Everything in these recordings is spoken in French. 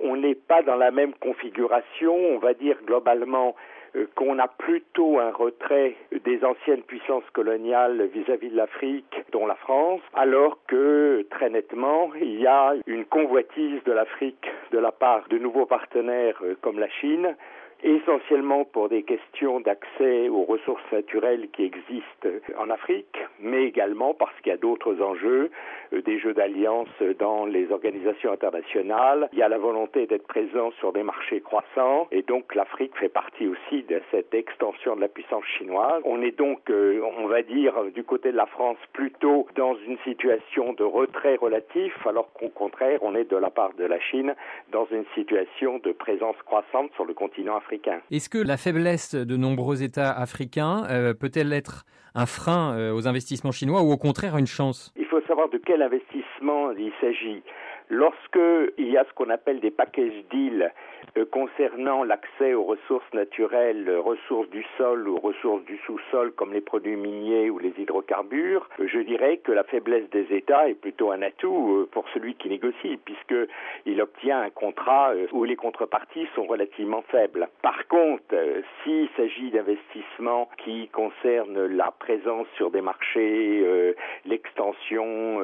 on n'est pas dans la même configuration, on va dire globalement qu'on a plutôt un retrait des anciennes puissances coloniales vis-à-vis de l'Afrique, dont la France, alors que, très nettement, il y a une convoitise de l'Afrique de la part de nouveaux partenaires comme la Chine, essentiellement pour des questions d'accès aux ressources naturelles qui existent en Afrique, mais également parce qu'il y a d'autres enjeux, des jeux d'alliance dans les organisations internationales. Il y a la volonté d'être présent sur des marchés croissants, et donc l'Afrique fait partie aussi de cette extension de la puissance chinoise. On est donc, on va dire, du côté de la France, plutôt dans une situation de retrait relatif, alors qu'au contraire, on est de la part de la Chine dans une situation de présence croissante sur le continent africain. Est-ce que la faiblesse de nombreux États africains peut-elle être un frein aux investissements chinois ou au contraire une chance? Il faut savoir de quel investissement il s'agit. Lorsque il y a ce qu'on appelle des package deals concernant l'accès aux ressources naturelles, ressources du sol ou ressources du sous-sol comme les produits miniers ou les hydrocarbures, je dirais que la faiblesse des États est plutôt un atout pour celui qui négocie, puisqu'il obtient un contrat où les contreparties sont relativement faibles. Par contre, s'il s'agit d'investissements qui concernent la présence sur des marchés, l'extension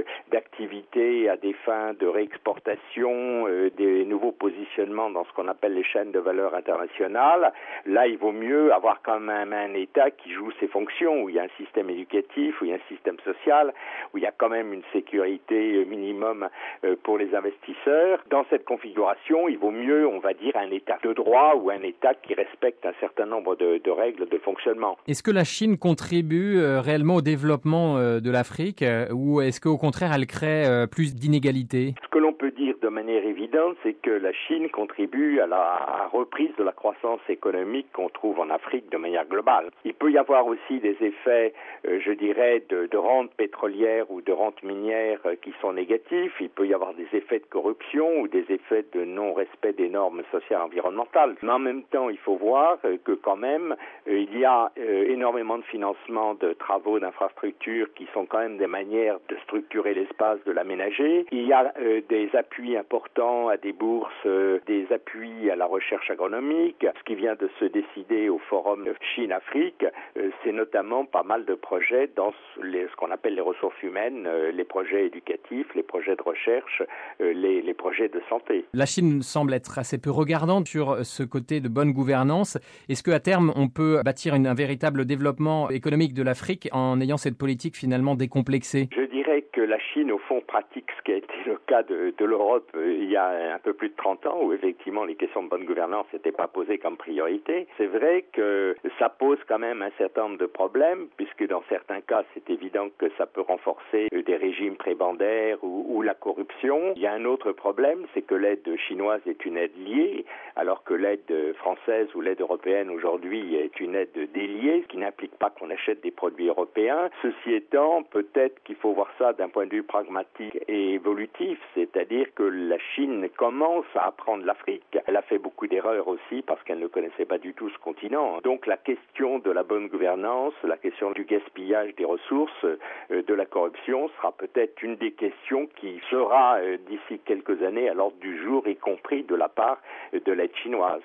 d'activités à des fins de réexportation, des nouveaux positionnements dans ce qu'on appelle les chaînes de valeur internationales, là il vaut mieux avoir quand même un État qui joue ses fonctions, où il y a un système éducatif, où il y a un système social, où il y a quand même une sécurité minimum pour les investisseurs. Dans cette configuration, il vaut mieux, on va dire, un État de droit ou un État qui respecte un certain nombre de règles de fonctionnement. Est-ce que la Chine contribue réellement au développement de l'Afrique ou est-ce qu'au contraire elle crée plus d'inégalités? Ce que l'on peut dire de manière évidente, c'est que la Chine contribue à la reprise de la croissance économique qu'on trouve en Afrique de manière globale. Il peut y avoir aussi des effets, je dirais, de rente pétrolière ou de rente minière qui sont négatifs. Il peut y avoir des effets de corruption ou des effets de non-respect des normes sociales et environnementales. Mais en même temps, il faut voir que quand même, il y a énormément de financement de travaux d'infrastructures qui sont quand même des manières de structurer l'espace, de l'aménager. Il y a des appuis importants à des bourses, des appuis à la recherche agronomique. Ce qui vient de se décider au forum Chine-Afrique, c'est notamment pas mal de projets dans ce qu'on appelle les ressources humaines, les projets éducatifs, les projets de recherche, les projets de santé. La Chine semble être assez peu regardante sur ce côté de bonne gouvernance. Est-ce qu'à terme, on peut bâtir un véritable développement économique de l'Afrique en ayant cette politique finalement décomplexée? Je dirais que la Chine, au fond, pratique ce qui a été le cas de l'Europe il y a un peu plus de 30 ans, où effectivement les questions de bonne gouvernance n'étaient pas posées comme priorité. C'est vrai que ça pose quand même un certain nombre de problèmes, puisque dans certains cas, c'est évident que ça peut renforcer des régimes prébendaires ou la corruption. Il y a un autre problème, c'est que l'aide chinoise est une aide liée, alors que l'aide française ou l'aide européenne aujourd'hui est une aide déliée, ce qui n'implique pas qu'on achète des produits européens. Ceci étant, peut-être qu'il faut voir ça d'un point de vue pragmatique et évolutif, c'est-à-dire que la Chine commence à apprendre l'Afrique. Elle a fait beaucoup d'erreurs aussi parce qu'elle ne connaissait pas du tout ce continent. Donc la question de la bonne gouvernance, la question du gaspillage des ressources, de la corruption sera peut-être une des questions qui sera d'ici quelques années à l'ordre du jour, y compris de la part de l'aide chinoise.